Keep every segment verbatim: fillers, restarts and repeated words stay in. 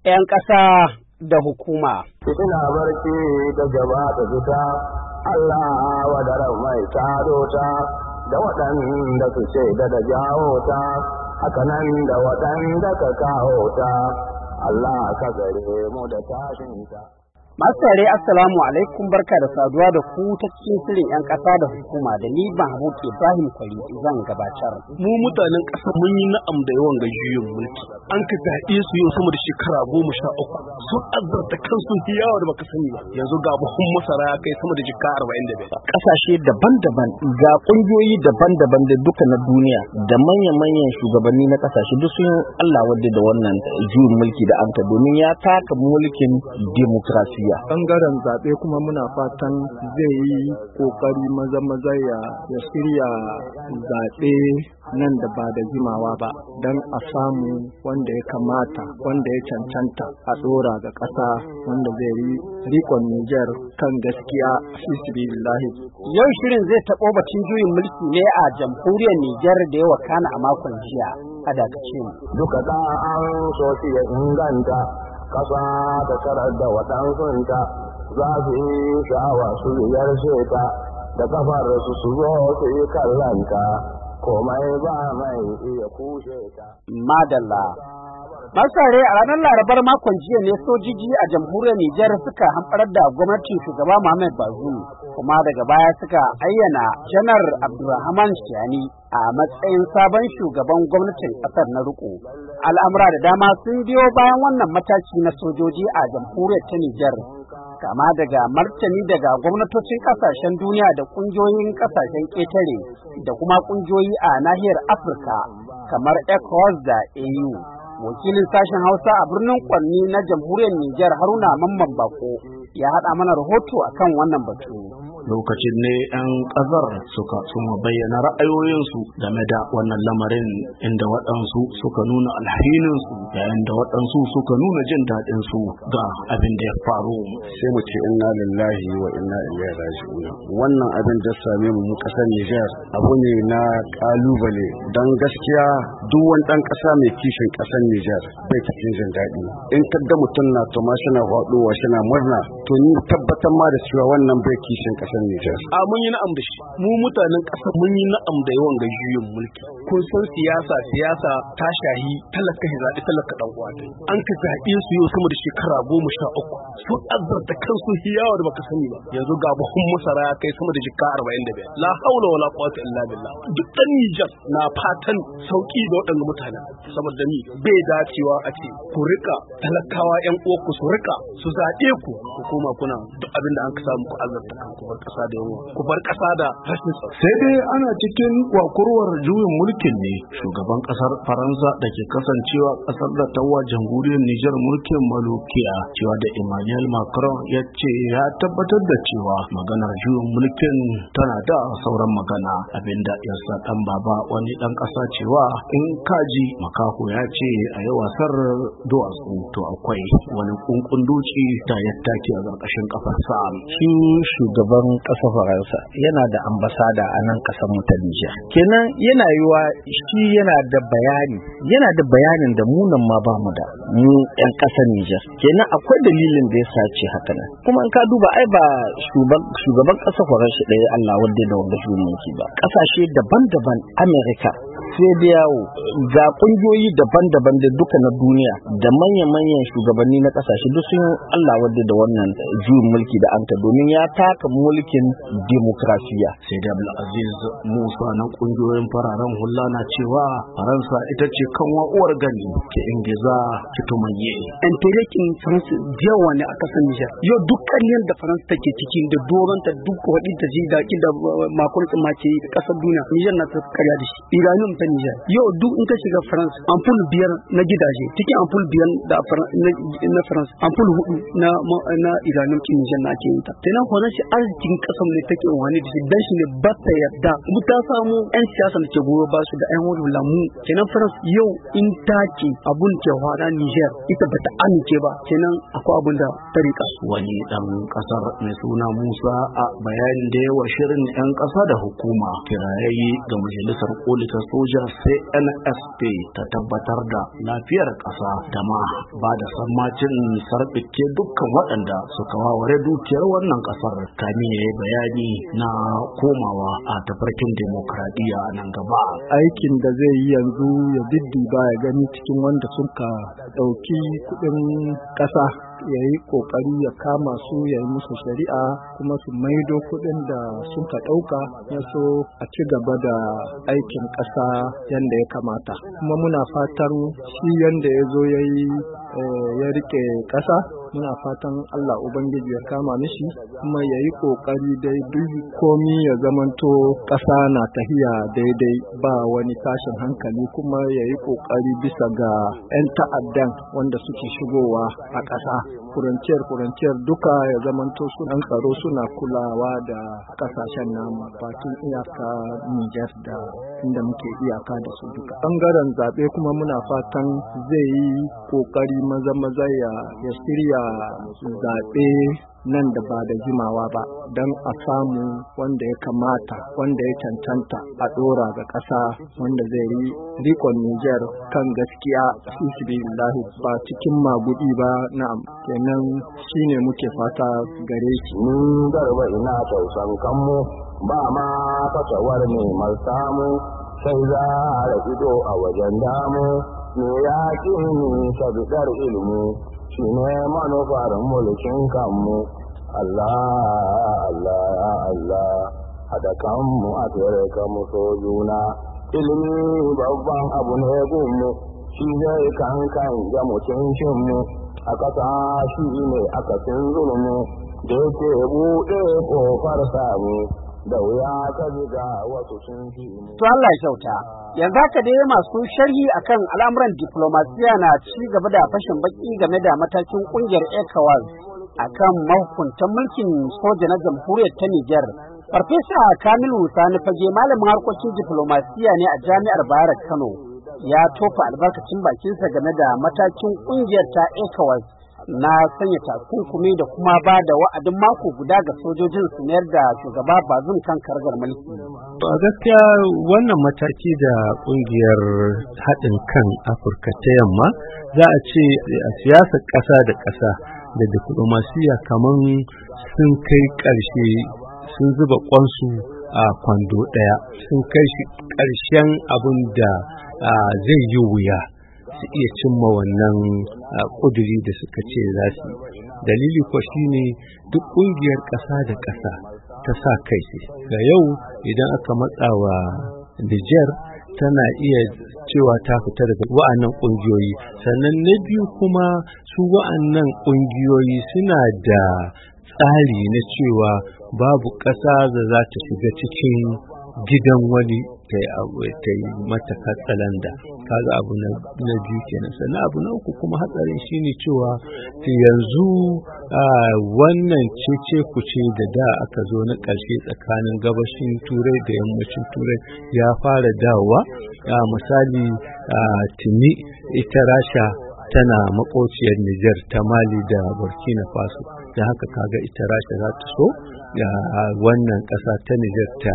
'yan ƙasa da hukuma. Ina barci da gaba da fita, Allah wadaran mai taro ta, da waɗanda su ce da da jawo ta, haka nan da waɗanda ka kawo ta, Allah ka gare mu da tashinta. Masu tare assalamu alaikum, barka da saduwa da ku ta cikin shirin 'yan ƙasa da hukuma da ni Mahmud Ibrahim Kwari zan gabatar. Mu mutanen ƙasa mun yi na'am da yawan gajiyoyin mulki. An ka zaɓe su yau sama da shekara goma sha uku. Sun azzarta kansu hiyawa da baka sani ba. Yanzu ga buhun masara ya kai sama da jika arba'in da biyar. Ƙasashe daban-daban ga ƙungiyoyi daban-daban da duka na duniya da manya-manyan shugabanni na ƙasashe duk sun Allah wadda da wannan juyin mulki da an ka domin ya taka mulkin demokrasiya. Bangaren zaɓe kuma muna fatan zai yi ƙoƙari maza-maza ya shirya zaɓe nan da ba da jimawa ba don a samu wanda ya kamata wanda ya cancanta a ɗora ga ƙasa wanda zai yi rikon Nijar kan gaskiya fisbilillahi. Yau shirin zai taɓo batun juyin mulki ne a jamhuriyar Nijar da ya wakana a makon jiya a dakace mu. Duka da an so shi ya inganta kasa ta tarar da waɗansunta za su yi sha'awa su ziyarce ta da kafar su su zo su yi kallanta komai ba mai iya kushe ta. Madalla. Masare a ranar Larabar makon jiya ne sojoji a jamhuriyar Nijar suka hamɓarar da gwamnatin shugaba Muhammad Bazoum kuma daga baya suka ayyana Janar Abdurrahman Chiani a matsayin sabon shugaban gwamnatin ƙasar na riko. Al'amura da dama sun biyo bayan wannan mataki na sojoji a jamhuriyar ta Nijar, kama daga martani daga gwamnatocin ƙasashen duniya da ƙungiyoyin ƙasashen ƙetare da kuma ƙungiyoyi a nahiyar Afirka kamar ECOWAS da A U. Wakilin sashen Hausa a birnin Kwanni na jamhuriyar Nijar Haruna Mamman Bako ya haɗa mana rahoto akan wannan batu. Lokacin ne 'yan ƙasar suka suma bayyana ra'ayoyinsu game da wannan lamarin, inda waɗansu suka nuna alhininsu yayin da waɗansu suka nuna jin daɗinsu ga abin da ya faru. Sai mu ce inna lillahi wa inna ilaihi raji'un. Wannan abin da same mu mu ƙasar Nijar abu ne na ƙalubale, dan gaskiya duk wani ɗan ƙasa mai kishin ƙasar Nijar bai cikin jin daɗi. In kadda mutum na to ma shina faɗowa shina murna, to ni tabbatar ma da cewa wannan bai kishin ƙasar Nijar. A mun yi na'am da shi. Mu mutanen ƙasa mun yi na'am da yawan gajiyoyin mulki. Kun san siyasa siyasa ta shahi talaka ya zaɓi talaka ɗan uwa. An ka zaɓe su yau sama da shekara goma sha uku. Sun azzarta kansu hiyawa da baka sani ba. Yanzu ga buhun masara ya kai sama da jika arba'in da biyar. La haula wala quwwata illa billah. Duk ɗan Nijar na fatan sauki da waɗannan mutanen. Saboda ni bai dacewa a ce ku rika talakawa ƴan uwanku su rika su zaɓe ku ku koma kuna duk abin da an ka samu ku azzarta kanku bar ƙasa da yawa ku bar ƙasa da rashin tsaro. Sai dai ana cikin kwakurwar juyin mulkin ne shugaban ƙasar Faransa da ke kasancewa ƙasar da tawa jamhuriyar Nijar mulkin malukiya cewa da Emmanuel Macron ya ce ya tabbatar da cewa maganar juyin mulkin tana da sauran magana, abinda ya sa ɗan baba wani ɗan ƙasa cewa in kaji makaho ya ce a yi wasar duwatsu to akwai wani kunkun duci da ya take a ƙarƙashin ƙafarsa. Shi shugaban ƙasar Faransa yana da ambasada a nan ƙasar mu ta Nijar. Kenan yana yiwa shi yana da bayani, yana da bayanin da mu nan ma ba mu da mu ƴan ƙasar Nijar. Kenan akwai dalilin da ya sace haka nan. Kuma in ka duba ai ba shugaban ƙasar Faransa ɗaya Allah wanda da wanda mulki ba. Ƙasashe daban-daban Amerika, sai da yawo ga ƙungiyoyi daban-daban da duka na duniya da manya-manyan shugabanni na ƙasashe duk sun Allah wadda da wannan juyin mulki da an ta domin ya taka mulkin demokrasiya. Sai da Abdulaziz Musa na ƙungiyoyin fararen hula na cewa Faransa ita ce kanwa uwar gani ke ingiza kitumaye. Yan terekin Faransa yawa ne a ƙasar Nijar. Yau duk ƙaryar da Faransa take cikin da doronta duk waɗin ta ji daƙi da makon tsima ke ƙasar duniya. Nijar na ta karya da shi. Iranium ta Nijar. Yau duk in ka shiga Faransa ampul biyar na gidaje cikin ampul biyar da na Faransa ampul hudu na na Iranium kin Nijar na ake yin ta. Kenan kwanan shi arzikin ƙasar ne take wani da shi dan shi ne ba ta yarda. Mu ta samu 'yan siyasa da ke goyo ba su da 'yan wani lamu. Kenan Faransa yau in take abun ke fara Nijar ita ba ta amince ba. Kenan akwai abun da ta rika. Wani dan kasar mai suna Musa a bayanin da yawa shirin 'yan ƙasa da hukuma kirayayi ga majalisar koli ta soja Niger C N S P ta tabbatar da lafiyar ƙasa da ma ba da sammacin sarɓike dukkan waɗanda suka waware dukiyar wannan ƙasar kamin ya yi bayani na komawa a tafarkin demokradiyya a nan gaba. Aikin da zai yi yanzu ya diddiba ya gani cikin wanda suka ɗauki kuɗin ƙasa ya yi ƙoƙari ya kama su ya yi musu shari'a kuma su maido kuɗin da suka ɗauka ya so a ci gaba da aikin ƙasa yadda ya kamata. Kuma muna fatan shi yadda ya zo ya yi ya rike ƙasa muna fatan Allah Ubangiji ya kama mishi kuma ya yi ƙoƙari dai duk komi ya zamanto ƙasa na tahiya daidai ba wani tashin hankali kuma ya yi ƙoƙari bisa ga 'yan ta'addan wanda suke shigowa a ƙasa. Kuranciyar kuranciyar duka ya zamanto sunan tsaro suna kulawa da ƙasashen namu bakin iyaka Niger da inda muke iyaka da su duka. Ɓangaren zaɓe kuma muna fatan zai yi ƙoƙari maza maza ya shirya zaɓe nan da ba da jimawa ba don a samu wanda ya kamata wanda ya cancanta a ɗora ga ƙasa wanda zai yi rikon Niger kan gaskiya fisbilillahi ba cikin magudi ba na'am kenan shine muke fata gare shi. Mun garba ina tausan kanmu ba ma fasawar neman samu sai za a ido a wajen damu me ya ƙi ni sabidar ilimi shi ne manufar mulkin kanmu. Allah Allah Allah haɗa kanmu a tere kanmu so juna ilimi babban abu ne gunmu shi zai kankan ga mutuncinmu a ƙasa shi ne akasin zulmu da yake buɗe ƙofar sami da wuya ta ziga wasu sun fi mu. To Allah ya kyauta. Yanzu haka dai masu sharhi akan al'amuran diplomasiya na ci gaba da fashin baki game da matakin kungiyar ECOWAS akan mahukuntan mulkin soja na jamhuriyar ta Niger. Farfesa Kamilu Sani Fage malamin harkokin diplomasiya ne a Jami'ar Bayero Kano ya tofa albarkacin bakinsa game da matakin kungiyar ta ECOWAS na sanya takunkumi da kuma ba da wa'adin mako guda ga sojojin su mayar da shugaba Bazoum kan karagar mulki. A gaskiya wannan mataki da kungiyar haɗin kan Afirka ta Yamma za a ce a siyasar ƙasa da ƙasa da diplomasiya kamar sun kai ƙarshe sun zuba kwansu a kwando ɗaya sun kai shi ƙarshen abin da zai yi wuya su iya cimma wannan ƙuduri da suka ce za su. Dalili ko shine duk ƙungiyar ƙasa da ƙasa ta sa kai ce. Ga yau idan aka matsa wa Niger tana iya cewa ta fita daga wa'annan ƙungiyoyi. Sannan na biyu kuma su wa'annan ƙungiyoyi suna da tsari na cewa babu ƙasa da za ta shiga cikin gidan wani ta yi mata katsalanda. Kaga abu na biyu kenan. Sannan abu na uku kuma hatsarin shine cewa yanzu wannan cece kuce da da aka zo na ƙarshe tsakanin gabashin turai da yammacin turai ya fara dawowa. Misali tuni ita Rasha tana makociyar Niger ta Mali da Burkina Faso, da haka kaga ita Rasha za ta so wannan ƙasa ta Niger ta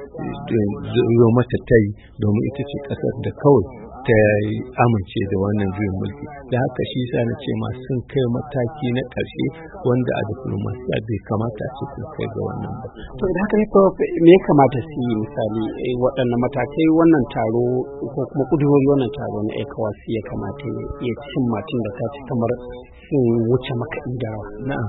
zo mata ta yi domin ita ce ƙasar da kawai ta amince da wannan juyin mulki. Da haka shi sa na ce ma sun kai mataki na ƙarshe wanda a diplomasiya bai kamata a ce sun kai ga wannan ba. To da haka ne ko me ya kamata su yi misali waɗannan matakai wannan taro ko kuma ƙudurori wannan taro na ECOWAS ya kamata ya cin matin da ta ci kamar sun wuce makaɗi da rawa. Na'am.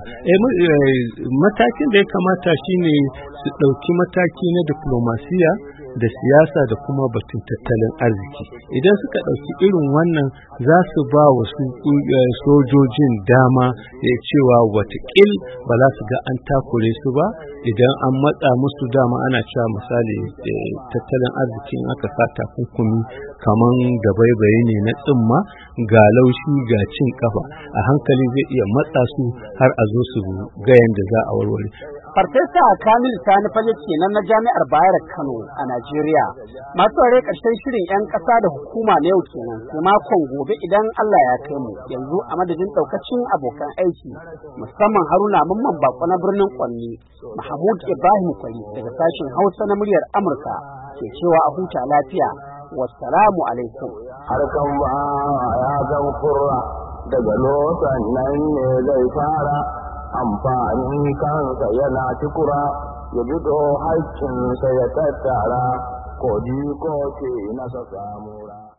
Matakin da ya kamata shine su ɗauki mataki na diplomasiya da siyasa da kuma batun tattalin arziki. Idan suka ɗauki irin wannan za su ba wa su sojojin dama da cewa watakil ba za su ga an takure su ba idan an matsa musu dama ana cewa misali tattalin arzikin aka sa takunkumi kaman da baibaye ne na tsimma ga laushi ga cin kafa a hankali zai iya matsa su har a zo su ga yanda za a warware. Farfesa Kamil Sani Fage kenan na Jami'ar Bayero Kano a Najeriya. Masu ware ƙarshen shirin 'yan ƙasa da hukuma na yau kenan sai makon gobe idan Allah ya kai mu. Yanzu a madadin ɗaukacin abokan aiki musamman Haruna Mamman Bako na birnin Kwanni, Mahmud Ibrahim Kwari daga sashen Hausa na muryar Amurka ke cewa a huta lafiya wassalamu alaikum. Harkan ba ya zan kurra daga lotan nan ne zai fara amfanin kansa yana cikura ya bido haƙƙinsa ya tattara ko ko ke nasa samura.